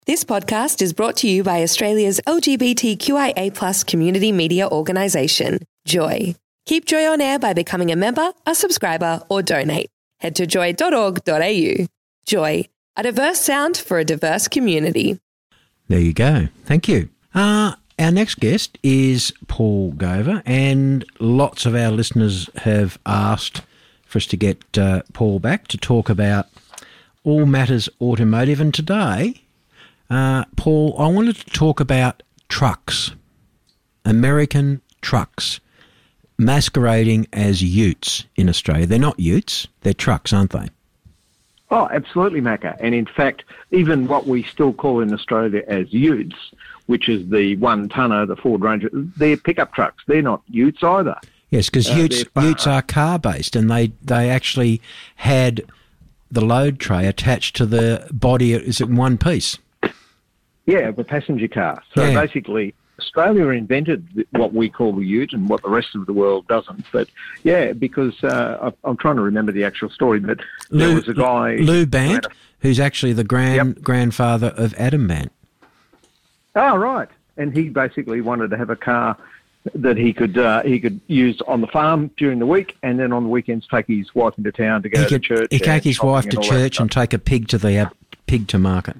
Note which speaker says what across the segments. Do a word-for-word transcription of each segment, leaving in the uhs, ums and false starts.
Speaker 1: This podcast is brought to you by Australia's L G B T Q I A plus community media organisation, Joy. Keep Joy on air by becoming a member, a subscriber or donate. Head to joy dot org dot a u. Joy, a diverse sound for a diverse community.
Speaker 2: There you go. Thank you. Uh, our next guest is Paul Gover, and lots of our listeners have asked for us to get uh, Paul back to talk about all matters automotive. And today, uh, Paul, I wanted to talk about trucks, American trucks, masquerading as utes in Australia. They're not utes, they're trucks, aren't they?
Speaker 3: Oh, absolutely, Macca. And in fact, even what we still call in Australia as utes, which is the one-tonner, the Ford Ranger, they're pickup trucks. They're not utes either.
Speaker 2: Yes, because uh, utes, utes are car-based, and they, they actually had the load tray attached to the body. Is it in one piece?
Speaker 3: Yeah, the passenger car. So yeah. Basically, Australia invented what we call the ute and what the rest of the world doesn't. But, yeah, because uh, I'm trying to remember the actual story, but there Lou, was a guy...
Speaker 2: Lou Bant, who's actually the grand yep. grandfather of Adam Bant.
Speaker 3: Oh, right. And he basically wanted to have a car that he could uh, he could use on the farm during the week, and then on the weekends take his wife into town to go
Speaker 2: he
Speaker 3: to
Speaker 2: could,
Speaker 3: church.
Speaker 2: He could take his wife to church and take a pig to the uh, pig to market.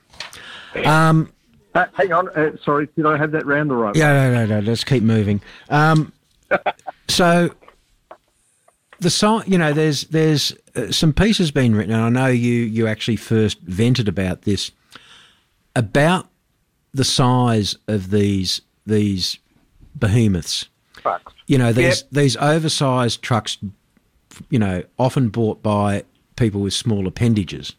Speaker 2: Um,
Speaker 3: uh, hang on, uh, sorry, did I have that round the right way?
Speaker 2: Yeah, no, no, no. Let's keep moving. Um, so the site, you know, there's there's uh, some pieces been written, and I know you you actually first vented about this, about the size of these these behemoths.
Speaker 3: Trucks.
Speaker 2: You know, these
Speaker 3: yep.
Speaker 2: these oversized trucks, you know, often bought by people with small appendages.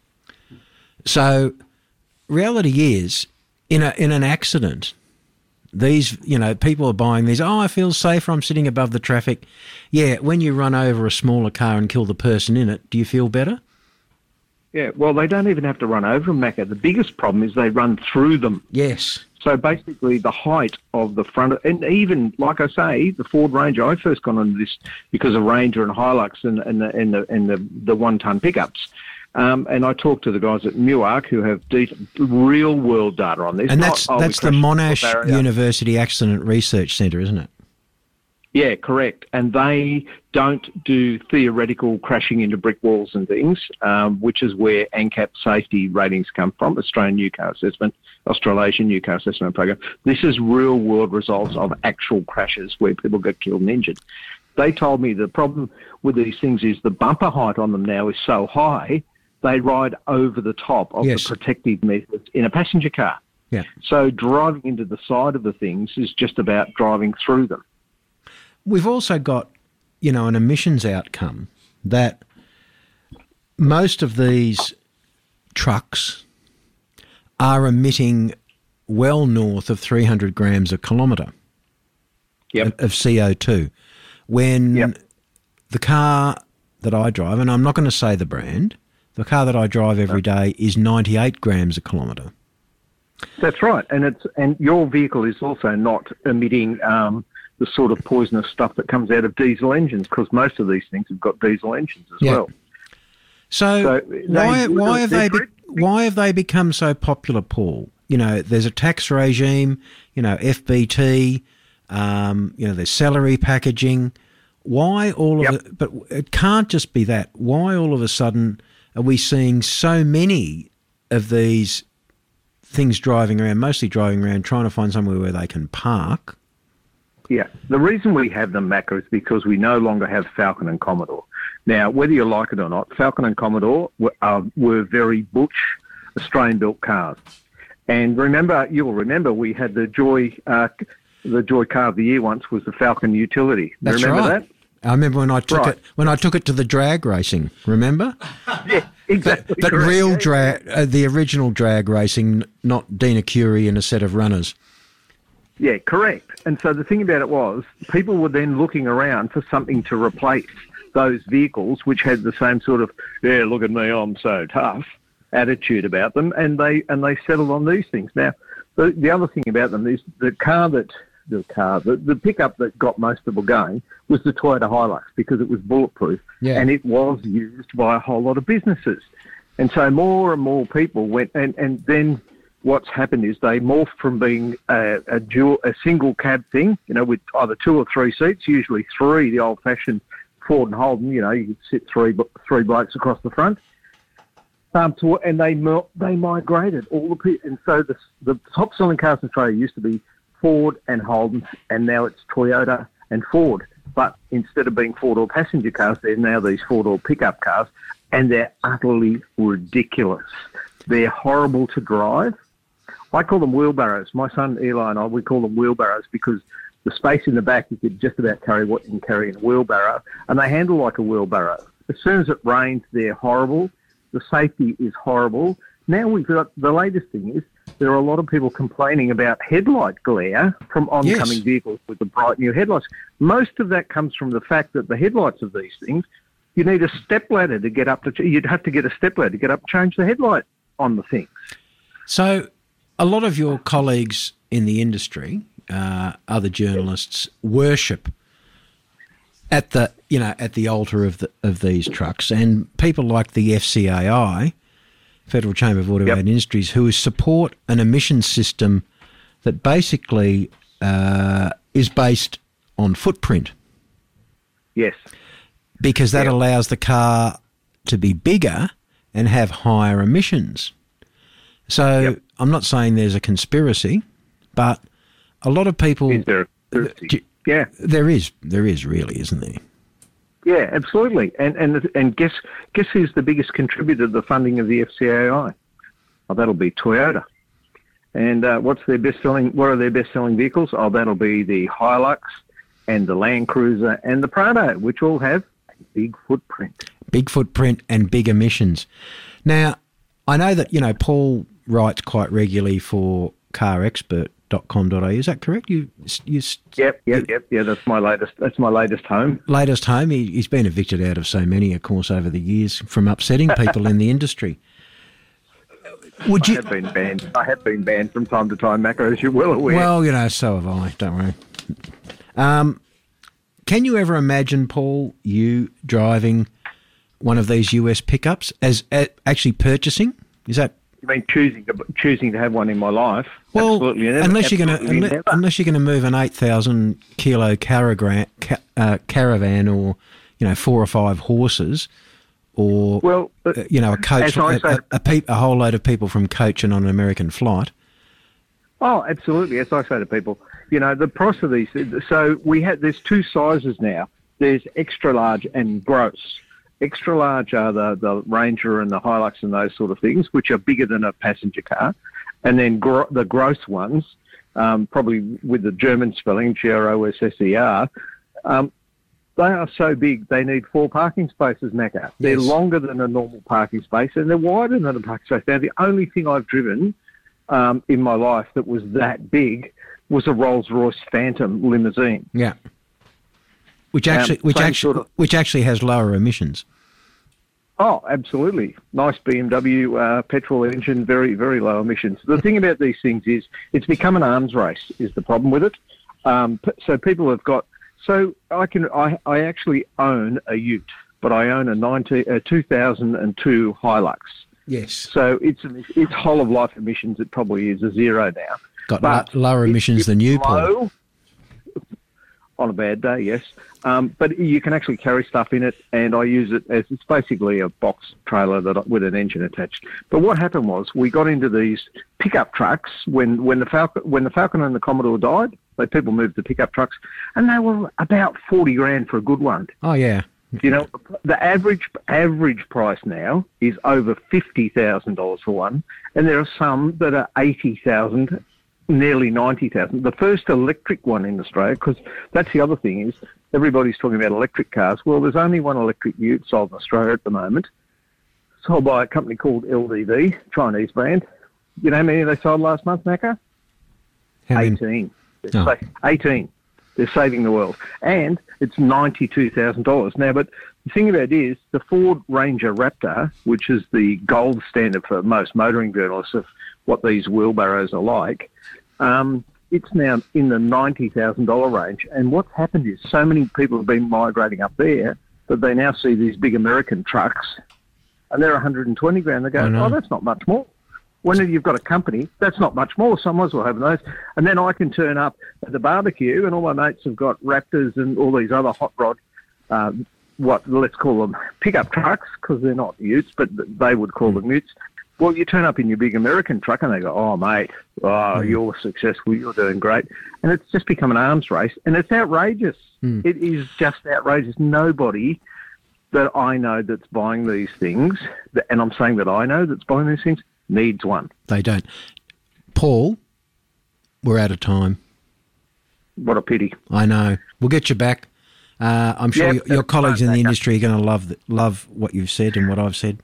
Speaker 2: So reality is, in a in an accident, these, you know, people are buying these, oh, I feel safer, I'm sitting above the traffic. Yeah, when you run over a smaller car and kill the person in it, do you feel better?
Speaker 3: Yeah, well, they don't even have to run over them, Macca. The biggest problem is they run through them.
Speaker 2: Yes.
Speaker 3: So basically the height of the front, and even, like I say, the Ford Ranger, I first got on this because of Ranger and Hilux and, and, the, and, the, and the, the one-tonne pickups. Um, and I talked to the guys at Newark who have de- real-world data on this.
Speaker 2: And that's, Not, that's the Monash University Accident Research Centre, isn't it?
Speaker 3: Yeah, correct. And they don't do theoretical crashing into brick walls and things, um, which is where ANCAP safety ratings come from, Australian New Car Assessment, Australasian New Car Assessment Program. This is real-world results of actual crashes where people get killed and injured. They told me the problem with these things is the bumper height on them now is so high, they ride over the top of yes. the protective methods in a passenger car.
Speaker 2: Yeah.
Speaker 3: So driving into the side of the things is just about driving through them.
Speaker 2: We've also got, you know, an emissions outcome that most of these trucks are emitting well north of three hundred grams a kilometre
Speaker 3: yep.
Speaker 2: of C O two. When
Speaker 3: yep.
Speaker 2: the car that I drive, and I'm not going to say the brand, the car that I drive every day is ninety-eight grams a kilometre.
Speaker 3: That's right. And it's and your vehicle is also not emitting um, the sort of poisonous stuff that comes out of diesel engines, because most of these things have got diesel engines as yeah. well.
Speaker 2: So, so why why have they be, why have they become so popular, Paul? You know, there's a tax regime, you know, F B T, um, you know, there's salary packaging. Why all of
Speaker 3: yep.
Speaker 2: it? But it can't just be that. Why all of a sudden are we seeing so many of these things driving around, mostly driving around, trying to find somewhere where they can park?
Speaker 3: Yeah, the reason we have them, Macca, is because we no longer have Falcon and Commodore. Now, whether you like it or not, Falcon and Commodore were, uh, were very butch Australian-built cars. And remember, you'll remember, we had the Joy, uh, the Joy Car of the Year once was the Falcon Utility.
Speaker 2: That's
Speaker 3: remember
Speaker 2: right.
Speaker 3: that?
Speaker 2: I remember when I took
Speaker 3: right.
Speaker 2: it when I took it to the drag racing. Remember?
Speaker 3: Yeah, exactly.
Speaker 2: But, but
Speaker 3: correct.
Speaker 2: real
Speaker 3: yeah,
Speaker 2: drag, uh, the original drag racing, not Dina Curie and a set of runners.
Speaker 3: Yeah, correct. And so the thing about it was, people were then looking around for something to replace those vehicles, which had the same sort of, yeah, look at me, I'm so tough attitude about them, and they and they settled on these things. Now, the, the other thing about them is the car that, the car, the, the pickup that got most people going was the Toyota Hilux, because it was bulletproof,
Speaker 2: yeah.
Speaker 3: and it was used by a whole lot of businesses. And so more and more people went, and, and then what's happened is they morphed from being a, a dual, a single cab thing, you know, with either two or three seats, usually three, the old-fashioned Ford and Holden, you know, you could sit three three blokes across the front. Um, to, and they they migrated all the people, and so the the top selling cars in Australia used to be Ford and Holden, and now it's Toyota and Ford. But instead of being four-door passenger cars, they're now these four-door pickup cars, and they're utterly ridiculous. They're horrible to drive. I call them wheelbarrows. My son Eli and I, we call them wheelbarrows because the space in the back, you could just about carry what you can carry in a wheelbarrow, and they handle like a wheelbarrow. As soon as it rains, they're horrible. The safety is horrible. Now we've got, the latest thing is, there are a lot of people complaining about headlight glare from oncoming
Speaker 2: Yes.
Speaker 3: vehicles with the bright new headlights. Most of that comes from the fact that the headlights of these things, you need a stepladder to get up to, you'd have to get a stepladder to get up and change the headlight on the things.
Speaker 2: So a lot of your colleagues in the industry, uh, other journalists, worship at the, you know, at the altar of the, of these trucks, and people like the F C A I, Federal Chamber of Automotive
Speaker 3: Yep.
Speaker 2: Industries, who support an emissions system that basically uh, is based on footprint,
Speaker 3: Yes.
Speaker 2: because that
Speaker 3: Yep.
Speaker 2: allows the car to be bigger and have higher emissions. So
Speaker 3: Yep.
Speaker 2: I'm not saying there's a conspiracy, but a lot of people...
Speaker 3: Is there a
Speaker 2: Do-
Speaker 3: Yeah.
Speaker 2: There is, there is really, isn't there?
Speaker 3: Yeah, absolutely. And and and guess guess who's the biggest contributor to the funding of the F C A I? Oh, that'll be Toyota. And uh, what's their best selling? What are their best selling vehicles? Oh, that'll be the Hilux and the Land Cruiser and the Prado, which all have a big footprint.
Speaker 2: Big footprint and big emissions. Now, I know that, you know, Paul writes quite regularly for car expert dot com dot a u. Is that correct? You, you
Speaker 3: Yep, yep, yep. Yeah, that's my latest. That's my latest home.
Speaker 2: latest home. He, he's been evicted out of so many, of course, over the years from upsetting people in the industry. Would
Speaker 3: I
Speaker 2: you?
Speaker 3: have been banned. I have been banned from time to time, Macca, as you're well aware.
Speaker 2: Well, you know, so have I. Don't worry. Um, can you ever imagine, Paul, you driving one of these U S pickups as, as actually purchasing? Is that?
Speaker 3: I mean, choosing to choosing to have one in my life.
Speaker 2: Well,
Speaker 3: absolutely. Never,
Speaker 2: unless you're going
Speaker 3: absolutely
Speaker 2: to
Speaker 3: never.
Speaker 2: unless you're going to move an eight thousand kilo caravan, ca, uh, caravan, or you know four or five horses, or
Speaker 3: Well,
Speaker 2: uh, you know a coach,
Speaker 3: as I
Speaker 2: a,
Speaker 3: say-
Speaker 2: a, a, pe- a whole load of people from coaching on an American flight.
Speaker 3: Oh, absolutely. As I say to people, you know, the price of these. So we have. There's two sizes now. There's extra large and gross. Extra large are the, the Ranger and the Hilux and those sort of things, which are bigger than a passenger car. And then gro- the gross ones, um, probably with the German spelling, G R O S S E R, um, they are so big they need four parking spaces, Macca. They're
Speaker 2: Yes.
Speaker 3: longer than a normal parking space and they're wider than a parking space. Now, the only thing I've driven um, in my life that was that big was a Rolls-Royce Phantom limousine.
Speaker 2: Yeah, which
Speaker 3: Um,
Speaker 2: actually which
Speaker 3: same
Speaker 2: actually
Speaker 3: sort of-
Speaker 2: which actually has lower emissions.
Speaker 3: Oh, absolutely. Nice B M W uh, petrol engine, very, very low emissions. The thing about these things is it's become an arms race is the problem with it. Um, p- so people have got, so I can, I, I actually own a Ute, but I own a, ninety, a two thousand two Hilux.
Speaker 2: Yes,
Speaker 3: So it's, an, it's whole of life emissions. It probably is a zero now.
Speaker 2: got
Speaker 3: But
Speaker 2: lo- lower
Speaker 3: it-
Speaker 2: emissions
Speaker 3: it's
Speaker 2: than you, Paul.
Speaker 3: low. On a bad day, yes. Um, but you can actually carry stuff in it, and I use it as it's basically a box trailer that I, with an engine attached. But what happened was we got into these pickup trucks when, when the Falcon when the Falcon and the Commodore died. Like people moved to pickup trucks, and they were about forty grand for a good one.
Speaker 2: Oh yeah,
Speaker 3: You know, the average average price now is over fifty thousand dollars for one, and there are some that are eighty thousand. Nearly ninety thousand. The first electric one in Australia, because that's the other thing is everybody's talking about electric cars. Well, there's only one electric ute sold in Australia at the moment, sold by a company called L D V, Chinese brand. You know how many they sold last month, Macca?
Speaker 2: How many-
Speaker 3: eighteen. They're
Speaker 2: Oh.
Speaker 3: sa- eighteen. They're saving the world. And it's ninety-two thousand dollars. Now, but the thing about it is the Ford Ranger Raptor, which is the gold standard for most motoring journalists of what these wheelbarrows are like, um, it's now in the ninety thousand dollars range. And what's happened is so many people have been migrating up there that they now see these big American trucks and they're one hundred twenty grand. They go,
Speaker 2: I know.
Speaker 3: oh, that's not much more. When you've got a company, that's not much more, so I might as well have those. And then I can turn up at the barbecue and all my mates have got Raptors and all these other hot rod, um, what, let's call them pickup trucks, because they're not utes, but they would call them utes. Well, you turn up in your big American truck and they go, oh, mate, oh, mm. you're successful, you're doing great. And it's just become an arms race, and it's outrageous. Mm. It is just outrageous. Nobody that I know that's buying these things, and I'm saying that I know that's buying these things, needs one.
Speaker 2: They don't. Paul, we're out of time.
Speaker 3: What a pity.
Speaker 2: I know. We'll get you back. Uh, I'm sure
Speaker 3: yep,
Speaker 2: your, your colleagues in the industry are going to love the, love what you've said and what I've said.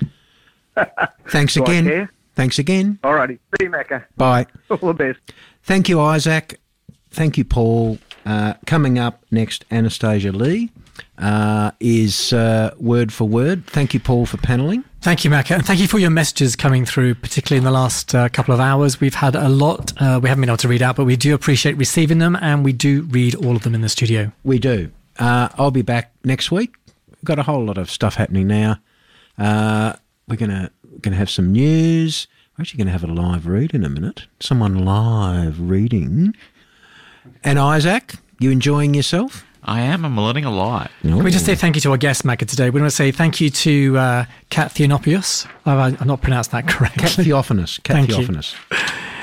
Speaker 2: Thanks again. Thanks again.
Speaker 3: All righty. See you, Macca.
Speaker 2: Bye.
Speaker 3: All the best.
Speaker 2: Thank you, Isaac. Thank you, Paul. Uh, coming up next, Anastasia Lee uh, is uh, Word for Word. Thank you, Paul, for panelling.
Speaker 4: Thank you, Macca. And thank you for your messages coming through, particularly in the last uh, couple of hours. We've had a lot uh, we haven't been able to read out, but we do appreciate receiving them, and we do read all of them in the studio.
Speaker 2: We do. Uh, I'll be back next week. We've got a whole lot of stuff happening now. Uh, we're going to gonna have some news. We're actually going to have a live read in a minute. Someone live reading. And Isaac, you enjoying yourself?
Speaker 5: I am. I'm learning a lot.
Speaker 4: Ooh. Can we just say thank you to our guest, Macca, today? We want to say thank you to uh, Kat Theonopios. I've, I've not pronounced that correctly.
Speaker 2: Kat Theophanous. Kat
Speaker 4: Thank
Speaker 2: Theophanous. You.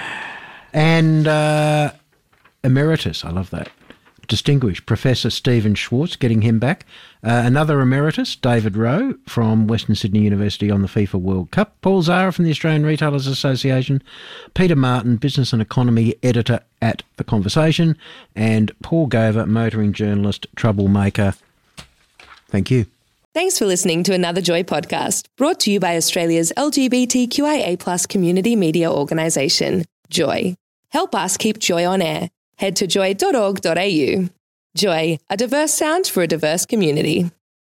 Speaker 2: And uh, Emeritus, I love that. Distinguished Professor Stephen Schwartz, getting him back. Uh, another Emeritus, David Rowe from Western Sydney University on the FIFA World Cup. Paul Zara from the Australian Retailers Association. Peter Martin, Business and Economy Editor at The Conversation. And Paul Gover, motoring journalist, troublemaker. Thank you.
Speaker 1: Thanks for listening to another Joy podcast, brought to you by Australia's L G B T Q I A plus community media organisation, Joy. Help us keep Joy on air. Head to joy dot org dot a u. Joy, a diverse sound for a diverse community.